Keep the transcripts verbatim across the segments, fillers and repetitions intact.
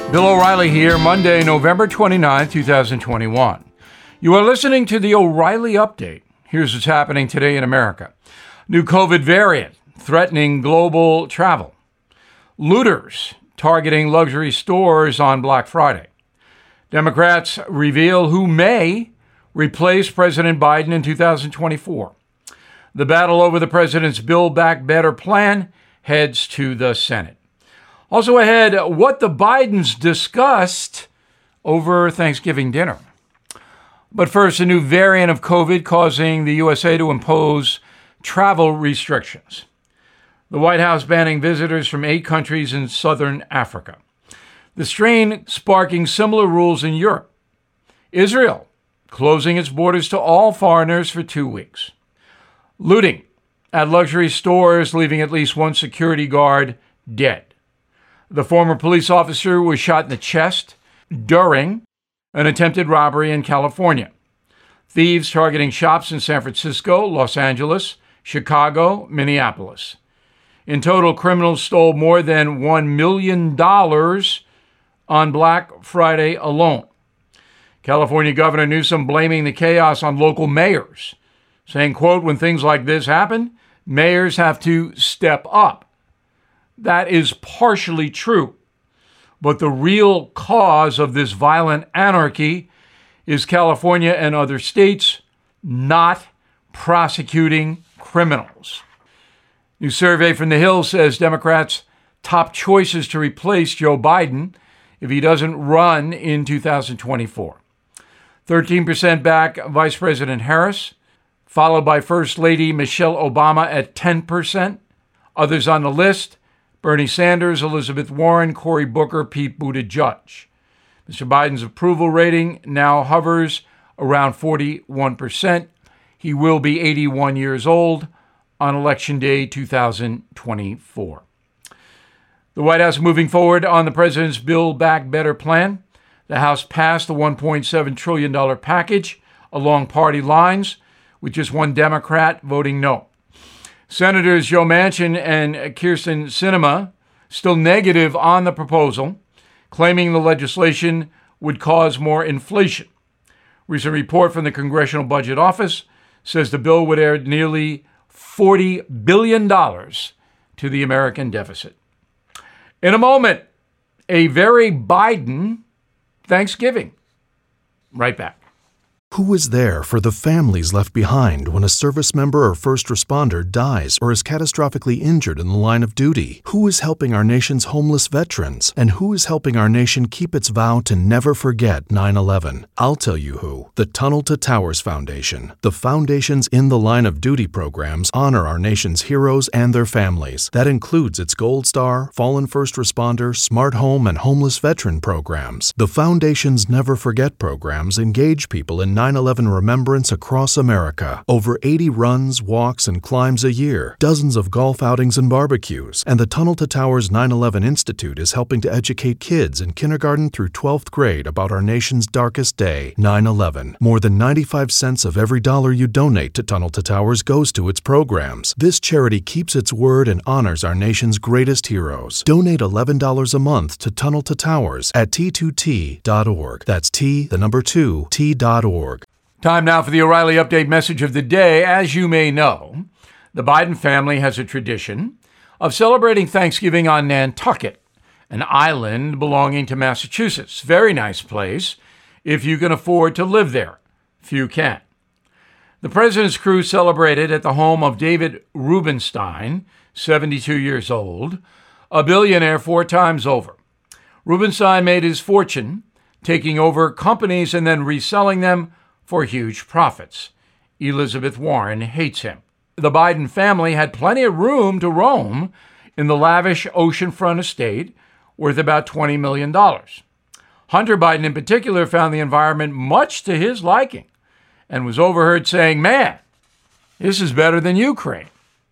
Bill O'Reilly here, Monday, November twenty-ninth, twenty twenty-one. You are listening to the O'Reilly Update. Here's what's happening today in America. New COVID variant threatening global travel. Looters targeting luxury stores on Black Friday. Democrats reveal who may replace President Biden in two thousand twenty-four. The battle over the president's Build Back Better plan heads to the Senate. Also ahead, what the Bidens discussed over Thanksgiving dinner. But first, a new variant of COVID causing the U S A to impose travel restrictions. The White House banning visitors from eight countries in southern Africa. The strain sparking similar rules in Europe. Israel closing its borders to all foreigners for two weeks. Looting at luxury stores, leaving at least one security guard dead. The former police officer was shot in the chest during an attempted robbery in California. Thieves targeting shops in San Francisco, Los Angeles, Chicago, Minneapolis. In total, criminals stole more than one million dollars on Black Friday alone. California Governor Newsom blaming the chaos on local mayors, saying, quote, when things like this happen, mayors have to step up. That is partially true. But the real cause of this violent anarchy is California and other states not prosecuting criminals. New survey from The Hill says Democrats' top choices to replace Joe Biden if he doesn't run in two thousand twenty-four. thirteen percent back Vice President Harris, followed by First Lady Michelle Obama at ten percent. Others on the list, Bernie Sanders, Elizabeth Warren, Cory Booker, Pete Buttigieg. Mister Biden's approval rating now hovers around forty-one percent. He will be eighty-one years old on Election Day two thousand twenty-four. The White House moving forward on the president's Build Back Better plan. The House passed the one point seven trillion dollars package along party lines, with just one Democrat voting no. Senators Joe Manchin and Kyrsten Sinema still negative on the proposal, claiming the legislation would cause more inflation. Recent report from the Congressional Budget Office says the bill would add nearly forty billion dollars to the American deficit. In a moment, a very Biden Thanksgiving. Right back. Who is there for the families left behind when a service member or first responder dies or is catastrophically injured in the line of duty? Who is helping our nation's homeless veterans? And who is helping our nation keep its vow to never forget nine eleven? I'll tell you who. The Tunnel to Towers Foundation. The foundation's In the Line of Duty programs honor our nation's heroes and their families. That includes its Gold Star, Fallen First Responder, Smart Home, and Homeless Veteran programs. The foundation's Never Forget programs engage people in nine eleven remembrance across America. Over eighty runs, walks, and climbs a year, dozens of golf outings and barbecues, and the Tunnel to Towers nine eleven Institute is helping to educate kids in kindergarten through twelfth grade about our nation's darkest day, nine eleven. More than ninety-five cents of every dollar you donate to Tunnel to Towers goes to its programs. This charity keeps its word and honors our nation's greatest heroes. Donate eleven dollars a month to Tunnel to Towers at T two T dot org. That's T, the number two, T dot org. Time now for the O'Reilly Update message of the day. As you may know, the Biden family has a tradition of celebrating Thanksgiving on Nantucket, an island belonging to Massachusetts. Very nice place if you can afford to live there. Few can. The president's crew celebrated at the home of David Rubenstein, seventy-two years old, a billionaire four times over. Rubenstein made his fortune taking over companies and then reselling them for huge profits. Elizabeth Warren hates him. The Biden family had plenty of room to roam in the lavish oceanfront estate worth about twenty million dollars. Hunter Biden in particular found the environment much to his liking and was overheard saying, "Man, this is better than Ukraine."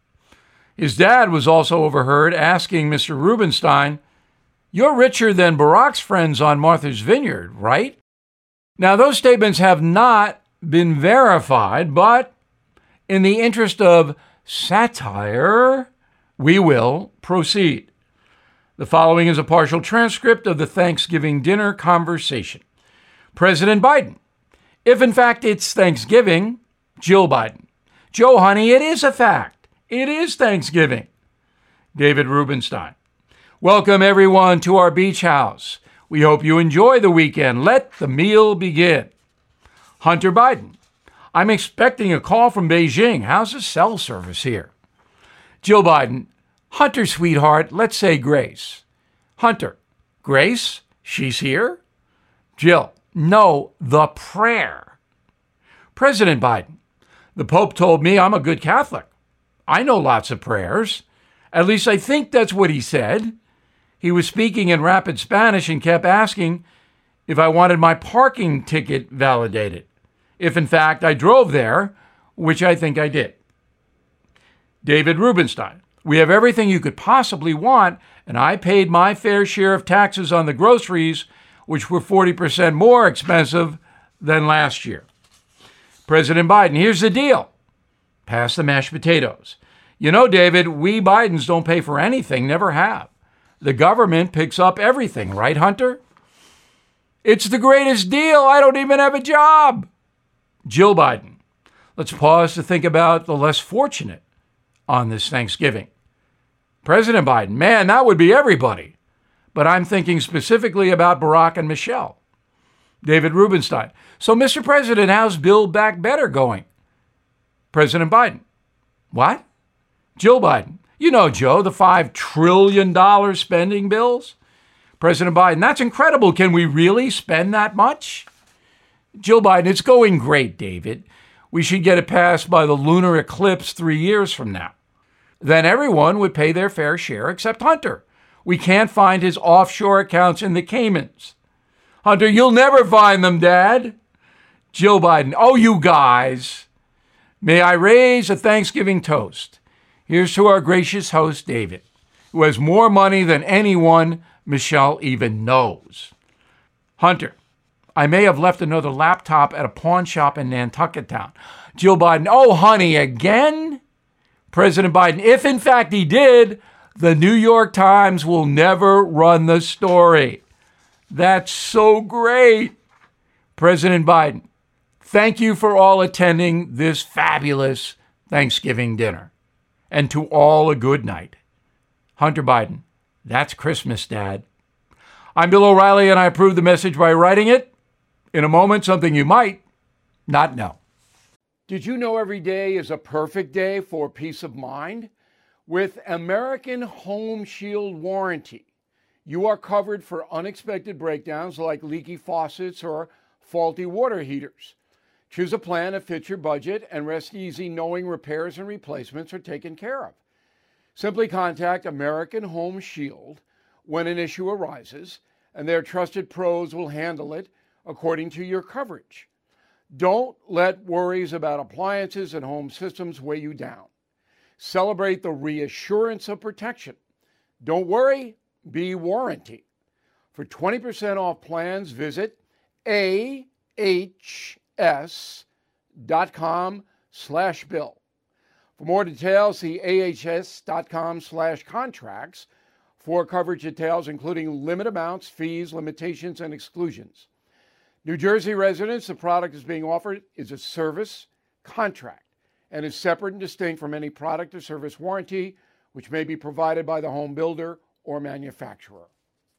His dad was also overheard asking Mister Rubenstein, "You're richer than Barack's friends on Martha's Vineyard, right?" Now, those statements have not been verified, but in the interest of satire, we will proceed. The following is a partial transcript of the Thanksgiving dinner conversation. President Biden. If in fact it's Thanksgiving, Jill Biden. Joe, honey, it is a fact. It is Thanksgiving. David Rubenstein. Welcome everyone to our beach house. We hope you enjoy the weekend. Let the meal begin. Hunter Biden. I'm expecting a call from Beijing. How's the cell service here? Jill Biden. Hunter, sweetheart, let's say Grace. Hunter. Grace? She's here? Jill. No, the prayer. President Biden. The Pope told me I'm a good Catholic. I know lots of prayers. At least I think that's what he said. He was speaking in rapid Spanish and kept asking if I wanted my parking ticket validated. If in fact I drove there, which I think I did. David Rubenstein. We have everything you could possibly want, and I paid my fair share of taxes on the groceries, which were forty percent more expensive than last year. President Biden, here's the deal. Pass the mashed potatoes. You know, David, we Bidens don't pay for anything, never have. The government picks up everything, right, Hunter? It's the greatest deal. I don't even have a job. Jill Biden. Let's pause to think about the less fortunate on this Thanksgiving. President Biden, man, that would be everybody. But I'm thinking specifically about Barack and Michelle. David Rubenstein. So, Mister President, how's Build Back Better going? President Biden. What? Jill Biden. You know, Joe, the five trillion dollars spending bills. President Biden. That's incredible. Can we really spend that much? Jill Biden. It's going great, David. We should get it passed by the lunar eclipse three years from now. Then everyone would pay their fair share except Hunter. We can't find his offshore accounts in the Caymans. Hunter, you'll never find them, Dad. Jill Biden. Oh, you guys. May I raise a Thanksgiving toast? Here's to our gracious host, David, who has more money than anyone Michelle even knows. Hunter. I may have left another laptop at a pawn shop in Nantucket Town. Jill Biden. Oh, honey, again? President Biden. If in fact he did, the New York Times will never run the story. That's so great. President Biden. Thank you for all attending this fabulous Thanksgiving dinner. And to all a good night. Hunter Biden. That's Christmas, Dad. I'm Bill O'Reilly, and I approve the message by writing it. In a moment, something you might not know. Did you know every day is a perfect day for peace of mind? With American Home Shield Warranty, you are covered for unexpected breakdowns like leaky faucets or faulty water heaters. Choose a plan that fits your budget and rest easy knowing repairs and replacements are taken care of. Simply contact American Home Shield when an issue arises, and their trusted pros will handle it according to your coverage. Don't let worries about appliances and home systems weigh you down. Celebrate the reassurance of protection. Don't worry, be warranty. For twenty percent off plans, visit A H S dot com slash bill. For more details, see A H S dot com slash contracts for coverage details, including limit amounts, fees, limitations, and exclusions. New Jersey residents, the product is being offered is a service contract and is separate and distinct from any product or service warranty, which may be provided by the home builder or manufacturer.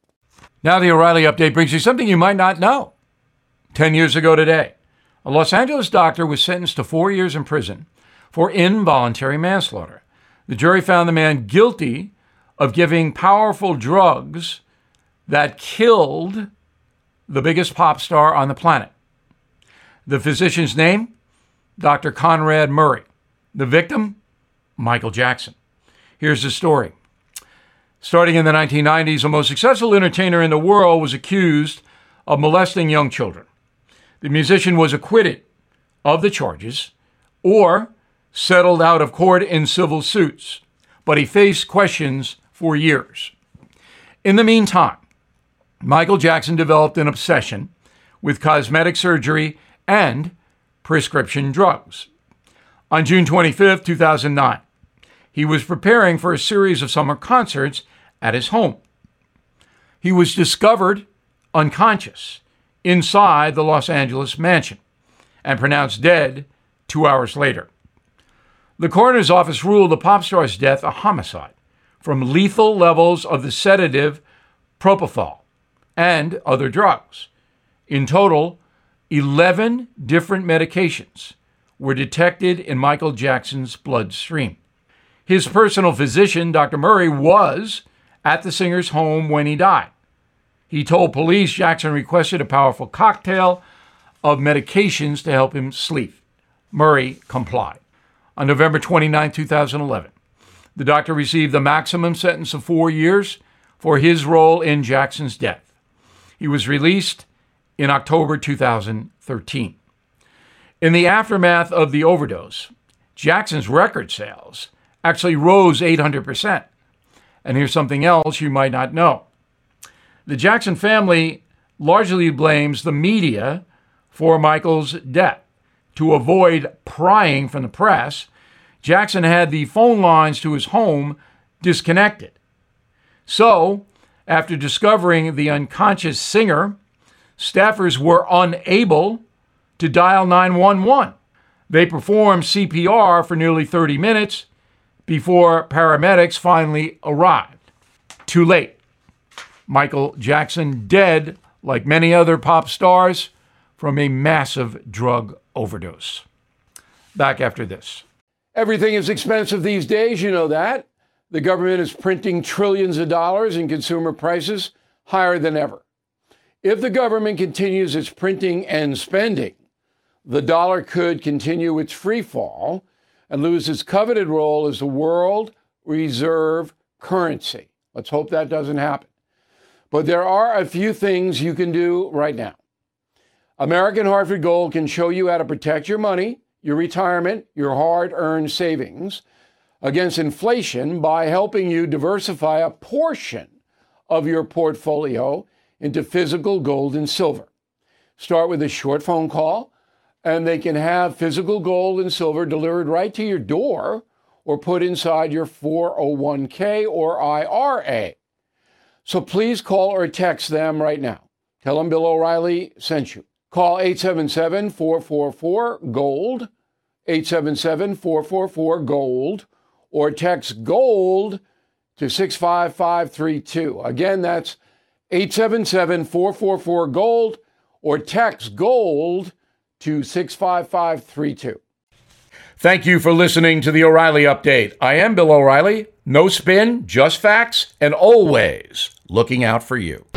Now the O'Reilly Update brings you something you might not know. Ten years ago today, a Los Angeles doctor was sentenced to four years in prison for involuntary manslaughter. The jury found the man guilty of giving powerful drugs that killed the biggest pop star on the planet. The physician's name, Doctor Conrad Murray. The victim, Michael Jackson. Here's the story. Starting in the nineteen nineties, the most successful entertainer in the world was accused of molesting young children. The musician was acquitted of the charges or settled out of court in civil suits, but he faced questions for years. In the meantime, Michael Jackson developed an obsession with cosmetic surgery and prescription drugs. On June twenty-fifth, two thousand nine, he was preparing for a series of summer concerts at his home. He was discovered unconscious inside the Los Angeles mansion and pronounced dead two hours later. The coroner's office ruled the pop star's death a homicide from lethal levels of the sedative propofol and other drugs. In total, eleven different medications were detected in Michael Jackson's bloodstream. His personal physician, Doctor Murray, was at the singer's home when he died. He told police Jackson requested a powerful cocktail of medications to help him sleep. Murray complied. On November twenty-ninth, two thousand eleven, the doctor received the maximum sentence of four years for his role in Jackson's death. He was released in October two thousand thirteen. In the aftermath of the overdose, Jackson's record sales actually rose eight hundred percent. And here's something else you might not know. The Jackson family largely blames the media for Michael's death. To avoid prying from the press, Jackson had the phone lines to his home disconnected. So, after discovering the unconscious singer, staffers were unable to dial nine one one. They performed C P R for nearly thirty minutes before paramedics finally arrived. Too late. Michael Jackson dead, like many other pop stars, from a massive drug overdose. Back after this. Everything is expensive these days, you know that. The government is printing trillions of dollars and consumer prices higher than ever. If the government continues its printing and spending, the dollar could continue its free fall and lose its coveted role as the world reserve currency. Let's hope that doesn't happen. But there are a few things you can do right now. American Hartford Gold can show you how to protect your money, your retirement, your hard-earned savings against inflation by helping you diversify a portion of your portfolio into physical gold and silver. Start with a short phone call, and they can have physical gold and silver delivered right to your door or put inside your four oh one k or I R A. So please call or text them right now. Tell them Bill O'Reilly sent you. Call eight seven seven, four four four, GOLD, eight seven seven, four four four, GOLD, or text GOLD to six five five three two. Again, that's eight seven seven, four four four, GOLD, or text GOLD to six five five three two. Thank you for listening to the O'Reilly Update. I am Bill O'Reilly. No spin, just facts, and always looking out for you.